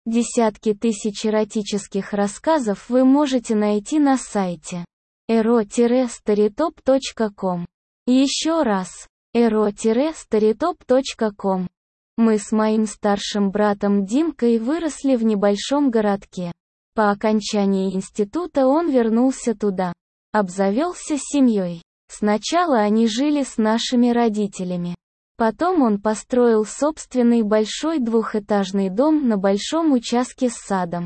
Десятки тысяч эротических рассказов вы можете найти на сайте ero-storytop.com. Еще раз, ero-storytop.com. Мы с моим старшим братом Димкой выросли в небольшом городке. По окончании института он вернулся туда. Обзавелся семьей. Сначала они жили с нашими родителями. Потом он построил собственный большой двухэтажный дом на большом участке с садом,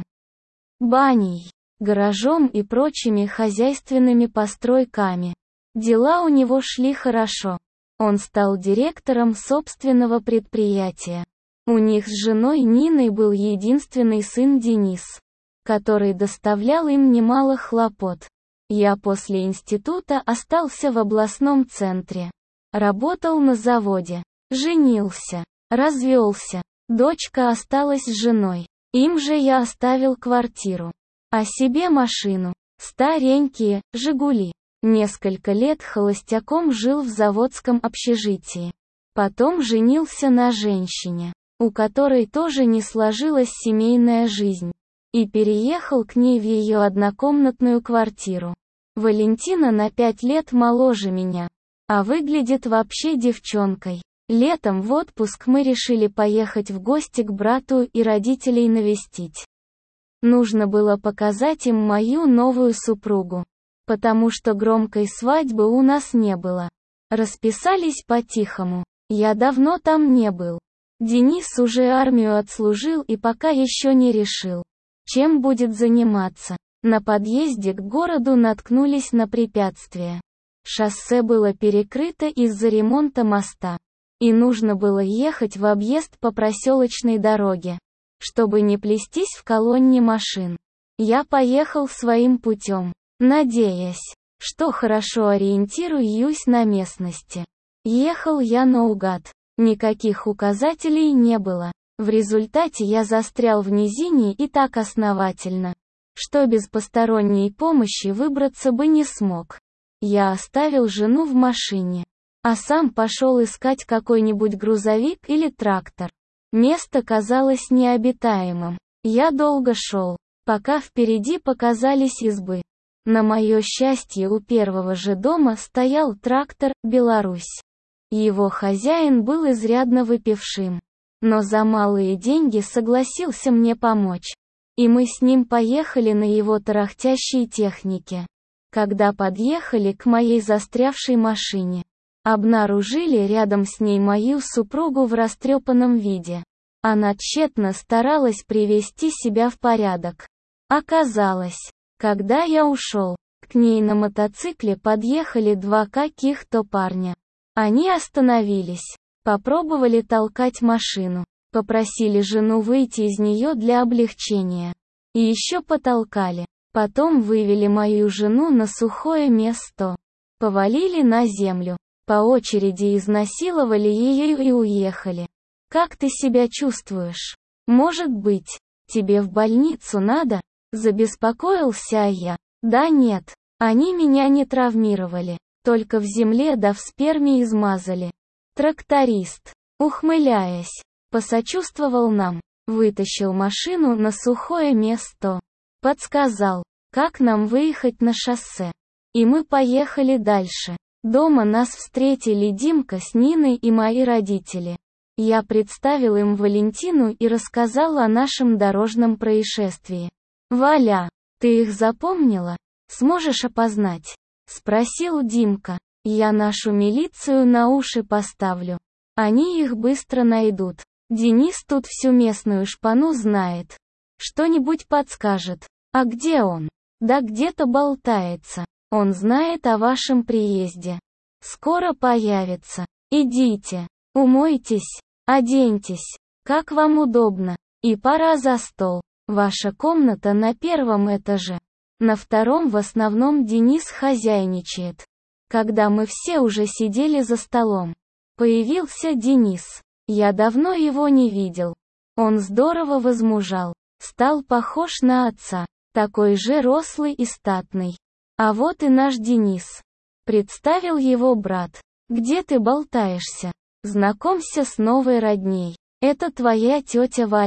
баней, гаражом и прочими хозяйственными постройками. Дела у него шли хорошо. Он стал директором собственного предприятия. У них с женой Ниной был единственный сын Денис, который доставлял им немало хлопот. Я после института остался в областном центре. Работал на заводе. Женился. Развелся. Дочка осталась с женой. Им же я оставил квартиру. А себе машину. Старенькие, «Жигули». Несколько лет холостяком жил в заводском общежитии. Потом женился на женщине, у которой тоже не сложилась семейная жизнь. И переехал к ней в ее однокомнатную квартиру. Валентина на 5 лет моложе меня. А выглядит вообще девчонкой. Летом в отпуск мы решили поехать в гости к брату и родителей навестить. Нужно было показать им мою новую супругу. Потому что громкой свадьбы у нас не было. Расписались по-тихому. Я давно там не был. Денис уже армию отслужил и пока еще не решил, чем будет заниматься. На подъезде к городу наткнулись на препятствие. Шоссе было перекрыто из-за ремонта моста. И нужно было ехать в объезд по проселочной дороге, чтобы не плестись в колонне машин. Я поехал своим путем, надеясь, что хорошо ориентируюсь на местности. Ехал я наугад. Никаких указателей не было. В результате я застрял в низине и так основательно, что без посторонней помощи выбраться бы не смог. Я оставил жену в машине, а сам пошел искать какой-нибудь грузовик или трактор. Место казалось необитаемым. Я долго шел, пока впереди показались избы. На мое счастье, у первого же дома стоял трактор «Беларусь». Его хозяин был изрядно выпившим, но за малые деньги согласился мне помочь. И мы с ним поехали на его тарахтящей технике. Когда подъехали к моей застрявшей машине, обнаружили рядом с ней мою супругу в растрепанном виде. Она тщетно старалась привести себя в порядок. Оказалось, когда я ушел, к ней на мотоцикле подъехали 2 каких-то парня. Они остановились, попробовали толкать машину, попросили жену выйти из нее для облегчения. И еще потолкали. Потом вывели мою жену на сухое место. Повалили на землю. По очереди изнасиловали ее и уехали. «Как ты себя чувствуешь? Может быть, тебе в больницу надо?» Забеспокоился я. «Да нет, они меня не травмировали. Только в земле да в сперме измазали». Тракторист, ухмыляясь, посочувствовал нам, вытащил машину на сухое место, подсказал, как нам выехать на шоссе. И мы поехали дальше. Дома нас встретили Димка с Ниной и мои родители. Я представил им Валентину и рассказал о нашем дорожном происшествии. «Валя, ты их запомнила? Сможешь опознать?» — спросил Димка. «Я нашу милицию на уши поставлю. Они их быстро найдут. Денис тут всю местную шпану знает. Что-нибудь подскажет. А где он?» «Да где-то болтается. Он знает о вашем приезде. Скоро появится. Идите, умойтесь, оденьтесь, как вам удобно, и пора за стол. Ваша комната на 1-м этаже. На 2-м в основном Денис хозяйничает». Когда мы все уже сидели за столом, появился Денис. Я давно его не видел. Он здорово возмужал, стал похож на отца, такой же рослый и статный. «А вот и наш Денис», — представил его брат. «Где ты болтаешься? Знакомься с новой родней. Это твоя тетя Валя.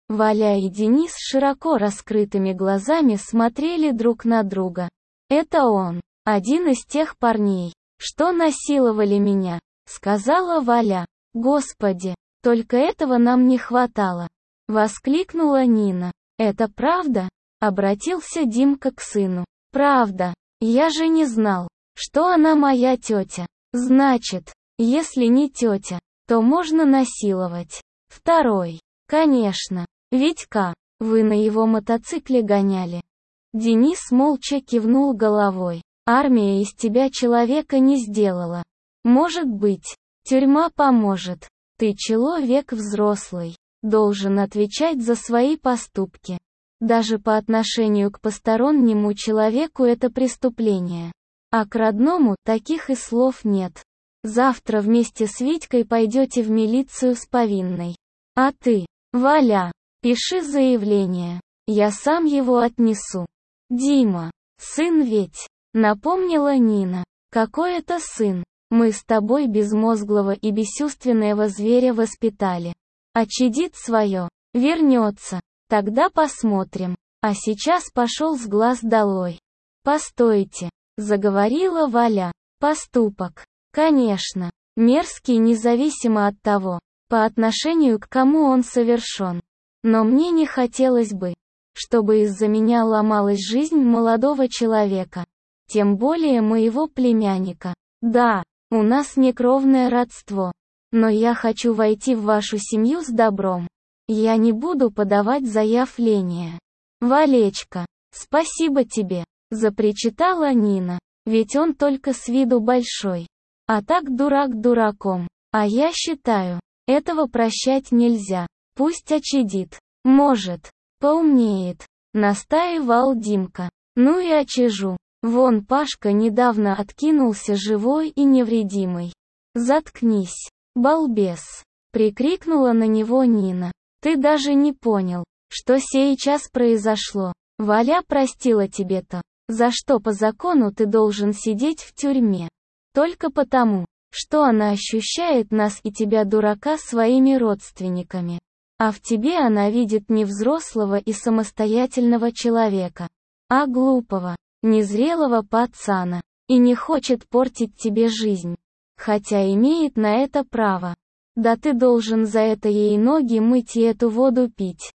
Валя и Денис с широко раскрытыми глазами смотрели друг на друга. «Это он, один из тех парней, что насиловали меня», — сказала Валя. «Господи, только этого нам не хватало», — воскликнула Нина. «Это правда?» — обратился Димка к сыну. «Правда. Я же не знал, что она моя тетя. Значит, если не тетя, то можно насиловать». Второй. «Конечно. Витька, вы на его мотоцикле гоняли?» Денис молча кивнул головой. «Армия из тебя человека не сделала. Может быть, тюрьма поможет. Ты человек взрослый, должен отвечать за свои поступки. Даже по отношению к постороннему человеку это преступление. А к родному таких и слов нет. Завтра вместе с Витькой пойдете в милицию с повинной. А ты, Валя, пиши заявление. Я сам его отнесу». «Дима, сын ведь», — напомнила Нина. «Какой это сын? Мы с тобой безмозглого и бесчувственного зверя воспитали. Очадит свое, вернется, тогда посмотрим. А сейчас пошел с глаз долой». «Постойте», — заговорила Валя. «Поступок, конечно, мерзкий независимо от того, по отношению к кому он совершен. Но мне не хотелось бы, чтобы из-за меня ломалась жизнь молодого человека. Тем более моего племянника. Да, у нас некровное родство. Но я хочу войти в вашу семью с добром. Я не буду подавать заявление». «Валечка, спасибо тебе», — запричитала Нина. «Ведь он только с виду большой. А так дурак дураком. А я считаю, этого прощать нельзя. Пусть очадит. Может, поумнеет», — настаивал Димка. «Ну и очажу. Вон Пашка недавно откинулся живой и невредимый». «Заткнись, балбес», — прикрикнула на него Нина. «Ты даже не понял, что сейчас произошло. Валя простила тебе-то, за что по закону ты должен сидеть в тюрьме. Только потому, что она ощущает нас и тебя, дурака, своими родственниками. А в тебе она видит не взрослого и самостоятельного человека, а глупого, незрелого пацана, и не хочет портить тебе жизнь. Хотя имеет на это право. Да ты должен за это ей ноги мыть и эту воду пить.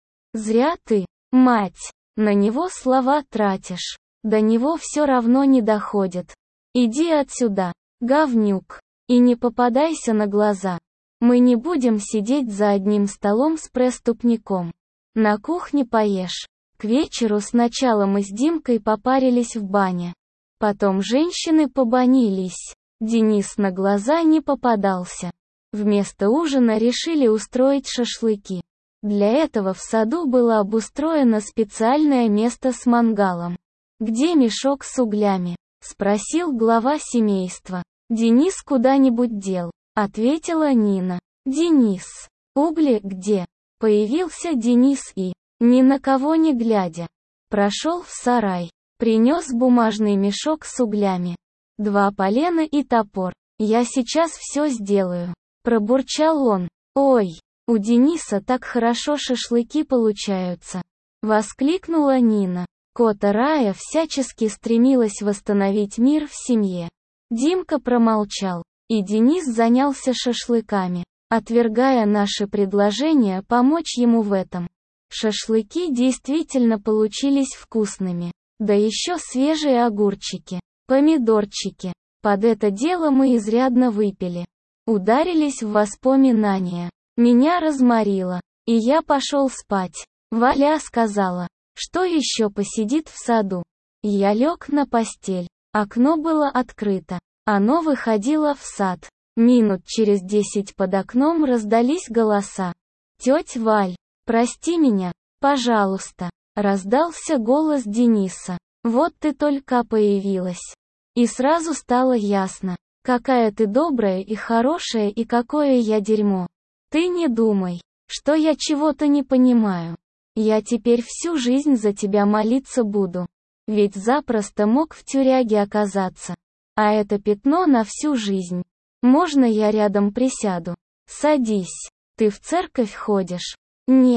Зря ты, мать, на него слова тратишь. До него все равно не доходит. Иди отсюда, говнюк, и не попадайся на глаза. Мы не будем сидеть за одним столом с преступником. На кухне поешь». К вечеру сначала мы с Димкой попарились в бане. Потом женщины побанились. Денис на глаза не попадался. Вместо ужина решили устроить шашлыки. Для этого в саду было обустроено специальное место с мангалом. «Где мешок с углями?» — спросил глава семейства. «Денис куда-нибудь дел», — ответила Нина. «Денис, угли где?» Появился Денис и, ни на кого не глядя, прошел в сарай, принес бумажный мешок с углями, 2 полена и топор. «Я сейчас все сделаю», — пробурчал он. «Ой, у Дениса так хорошо шашлыки получаются», — воскликнула Нина. Кота Рая всячески стремилась восстановить мир в семье. Димка промолчал, и Денис занялся шашлыками, отвергая наше предложение помочь ему в этом. Шашлыки действительно получились вкусными. Да еще свежие огурчики, помидорчики. Под это дело мы изрядно выпили. Ударились в воспоминания. Меня разморило, и я пошел спать. Валя сказала, что еще посидит в саду. Я лег на постель. Окно было открыто. Оно выходило в сад. Минут через 10 под окном раздались голоса. «Тетя Валь, прости меня, пожалуйста», — раздался голос Дениса. «Вот ты только появилась. И сразу стало ясно, какая ты добрая и хорошая и какое я дерьмо. Ты не думай, что я чего-то не понимаю. Я теперь всю жизнь за тебя молиться буду. Ведь запросто мог в тюряге оказаться. А это пятно на всю жизнь. Можно я рядом присяду?» «Садись. Ты в церковь ходишь?» «Нет.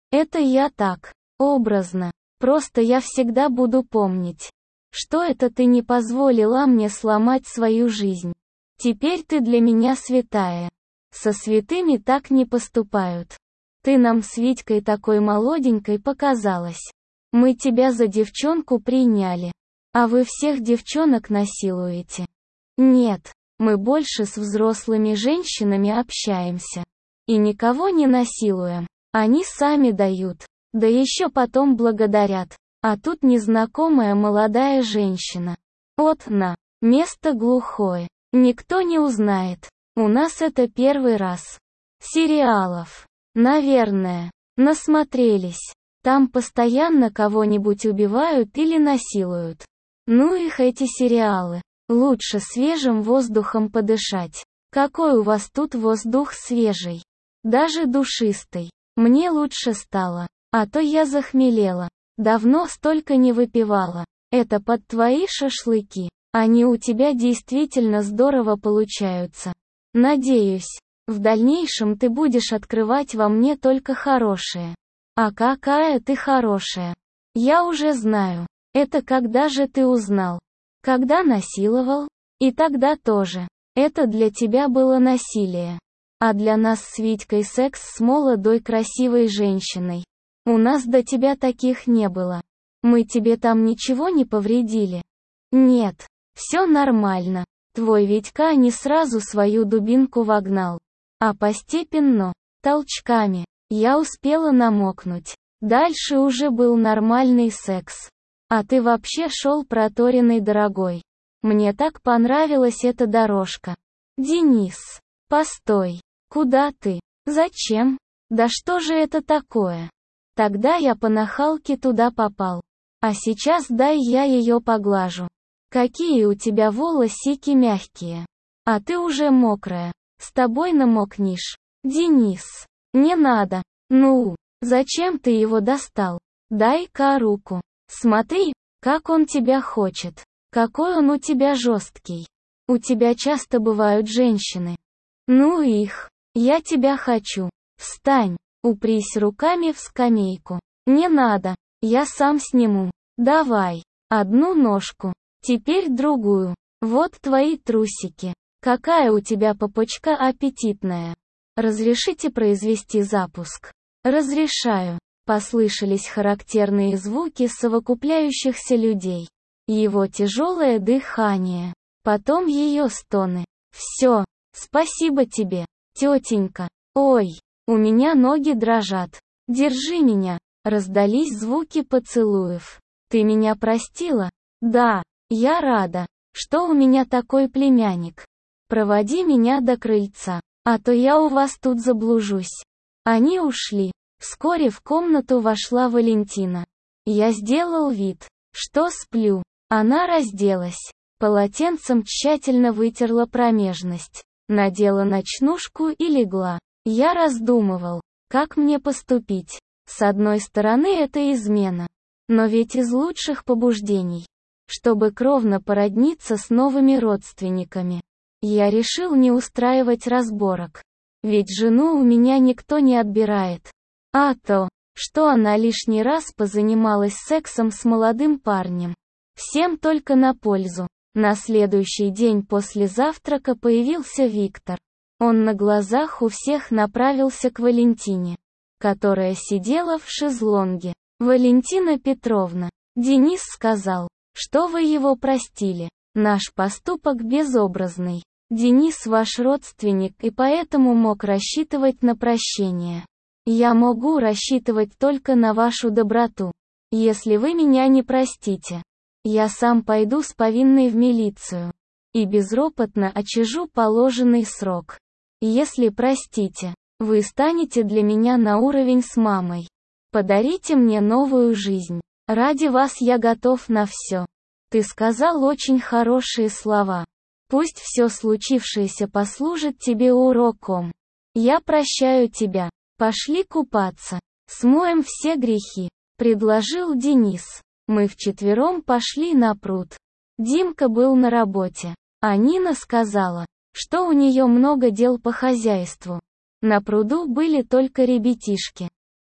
Это я так, образно. Просто я всегда буду помнить, что это ты не позволила мне сломать свою жизнь. Теперь ты для меня святая. Со святыми так не поступают. Ты нам с Витькой такой молоденькой показалась. Мы тебя за девчонку приняли. А вы всех девчонок насилуете. Нет, мы больше с взрослыми женщинами общаемся. И никого не насилуем. Они сами дают. Да еще потом благодарят. А тут незнакомая молодая женщина. Вот на, место глухое. Никто не узнает. У нас это первый раз. Сериалов. Наверное. Насмотрелись. Там постоянно кого-нибудь убивают или насилуют. Ну их эти сериалы. Лучше свежим воздухом подышать. Какой у вас тут воздух свежий? Даже душистый. Мне лучше стало. А то я захмелела. Давно столько не выпивала. Это под твои шашлыки. Они у тебя действительно здорово получаются. Надеюсь, в дальнейшем ты будешь открывать во мне только хорошее. А какая ты хорошая. Я уже знаю. Это когда же ты узнал? Когда насиловал? И тогда тоже. Это для тебя было насилие. А для нас с Витькой секс с молодой красивой женщиной. У нас до тебя таких не было. Мы тебе там ничего не повредили? Нет, все нормально. Твой Витька не сразу свою дубинку вогнал. А постепенно, толчками, я успела намокнуть. Дальше уже был нормальный секс. А ты вообще шел проторенный, дорогой. Мне так понравилась эта дорожка. Денис, постой. Куда ты? Зачем? Да что же это такое? Тогда я по нахалке туда попал. А сейчас дай я ее поглажу. Какие у тебя волосики мягкие. А ты уже мокрая. С тобой намокнешь. Денис, не надо. Ну, зачем ты его достал? Дай-ка руку. Смотри, как он тебя хочет. Какой он у тебя жесткий. У тебя часто бывают женщины. Ну их. Я тебя хочу. Встань. Упрись руками в скамейку. Не надо. Я сам сниму. Давай. Одну ножку. Теперь другую. Вот твои трусики. Какая у тебя попочка аппетитная. Разрешите произвести запуск? Разрешаю. Послышались характерные звуки совокупляющихся людей. Его тяжелое дыхание. Потом ее стоны. Все. Спасибо тебе, тетенька. Ой, у меня ноги дрожат. Держи меня. Раздались звуки поцелуев. Ты меня простила? Да, я рада, что у меня такой племянник. Проводи меня до крыльца, а то я у вас тут заблужусь. Они ушли. Вскоре в комнату вошла Валентина. Я сделал вид, что сплю. Она разделась. Полотенцем тщательно вытерла промежность. Надела ночнушку и легла. Я раздумывал, как мне поступить. С одной стороны, это измена. Но ведь из лучших побуждений. Чтобы кровно породниться с новыми родственниками. Я решил не устраивать разборок. Ведь жену у меня никто не отбирает. А то, что она лишний раз позанималась сексом с молодым парнем. Всем только на пользу. На следующий день после завтрака появился Виктор. Он на глазах у всех направился к Валентине, которая сидела в шезлонге. «Валентина Петровна, Денис сказал, что вы его простили. Наш поступок безобразный. Денис ваш родственник и поэтому мог рассчитывать на прощение. Я могу рассчитывать только на вашу доброту. Если вы меня не простите, я сам пойду с повинной в милицию. И безропотно отчижу положенный срок. Если простите, вы станете для меня на уровень с мамой. Подарите мне новую жизнь. Ради вас я готов на все. Ты сказал очень хорошие слова. Пусть все случившееся послужит тебе уроком. Я прощаю тебя. Пошли купаться. Смоем все грехи», — предложил Денис. Мы вчетвером пошли на пруд. Димка был на работе, а Нина сказала, что у нее много дел по хозяйству. На пруду были только ребятишки.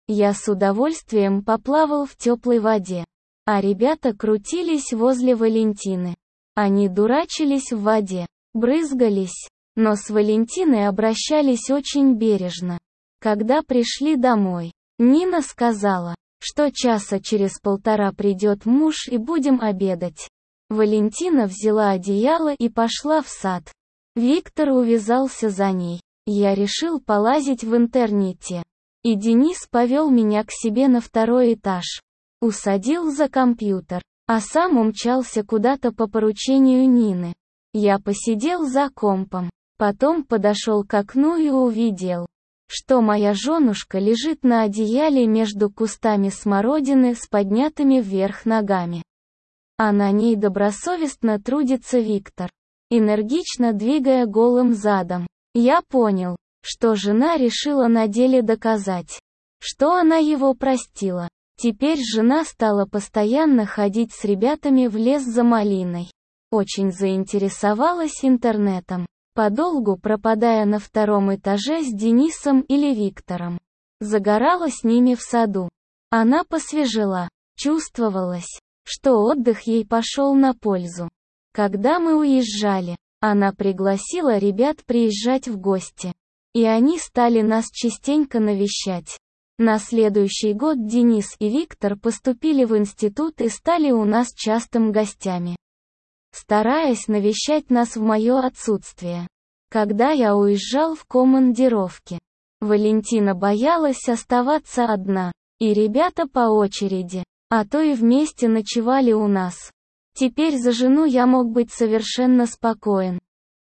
Я с удовольствием поплавал в теплой воде. А ребята крутились возле Валентины. Они дурачились в воде, брызгались, но с Валентиной обращались очень бережно. Когда пришли домой, Нина сказала, что часа через полтора придет муж и будем обедать. Валентина взяла одеяло и пошла в сад. Виктор увязался за ней. Я решил полазить в интернете. И Денис повел меня к себе на второй этаж. Усадил за компьютер, а сам умчался куда-то по поручению Нины. Я посидел за компом, потом подошел к окну и увидел, что моя женушка лежит на одеяле между кустами смородины с поднятыми вверх ногами. А на ней добросовестно трудится Виктор, энергично двигая голым задом. Я понял, что жена решила на деле доказать, что она его простила. Теперь жена стала постоянно ходить с ребятами в лес за малиной. Очень заинтересовалась интернетом, подолгу пропадая на втором этаже с Денисом или Виктором. Загорала с ними в саду. Она посвежела, чувствовалось, что отдых ей пошел на пользу. Когда мы уезжали, она пригласила ребят приезжать в гости. И они стали нас частенько навещать. На следующий год Денис и Виктор поступили в институт и стали у нас частым гостями, стараясь навещать нас в мое отсутствие. Когда я уезжал в командировки, Валентина боялась оставаться одна, и ребята по очереди, а то и вместе ночевали у нас. Теперь за жену я мог быть совершенно спокоен.